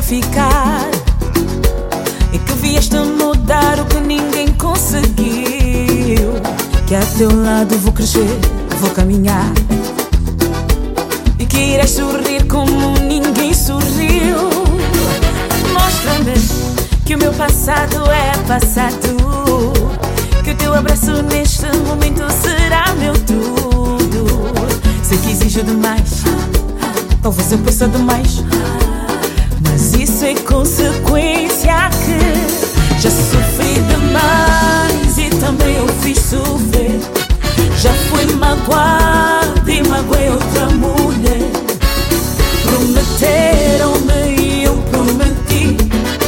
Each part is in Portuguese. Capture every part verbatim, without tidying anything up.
ficar e que vieste mudar o que ninguém conseguiu. Que a teu lado vou crescer, vou caminhar e que irás sorrir como ninguém sorriu. Mostra-me que o meu passado é passado, que o teu abraço neste momento será meu tudo. Sei que exijo demais, talvez eu peça demais, mas isso é consequência que já sofri demais e também eu fiz sofrer. Já fui magoado e magoei outra mulher. Prometeram-me e eu prometi,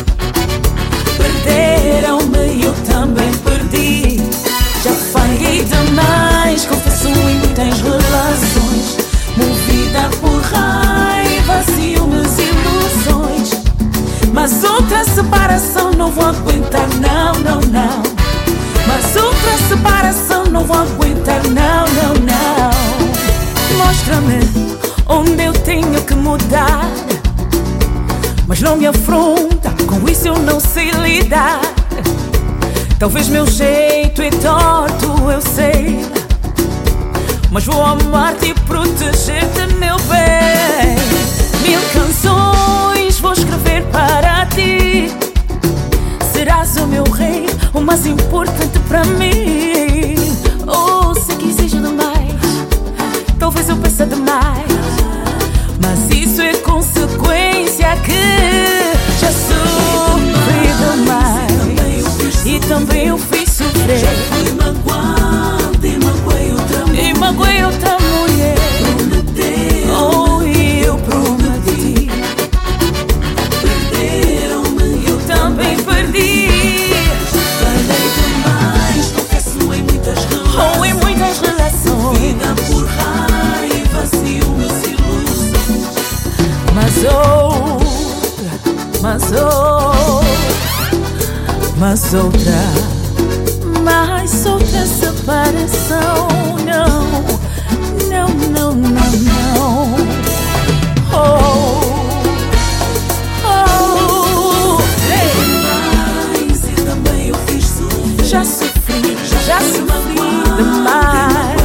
perderam-me e eu também perdi. Já falhei demais, confesso, em muitas relações, movida por raiva, ciúmes e ilusões. Mas outra separação não vou aguentar, não, não, não. Mas outra separação não vou aguentar, não, não, não. Mostra-me onde eu tenho que mudar, mas não me afronta, com isso eu não sei lidar. Talvez meu jeito é torto, eu sei, mas vou amar-te e proteger-te, meu bem. Mil canções vou escrever para ti. Serás o meu rei, o mais importante para mim. Oh, sei que exijo demais, talvez eu peça demais, mas isso é consequência que já sofri demais e também eu fiz sofrer. Já fui magoado e magoei outra mulher. E magoei outra mulher. Oh, e eu prometi, perderam-me e eu também perdi. falhei demais, confesso, em muitas Oh, em relações, muitas relações, vida por raiva, ciúmes e ilusões. mas outra, mas outra, mas outra, mas outra separação. Não, não, não, não, não. Oh, oh, hey. Mas e também eu fiz sofrer. Já sofri, já fui sofri magoado, demais.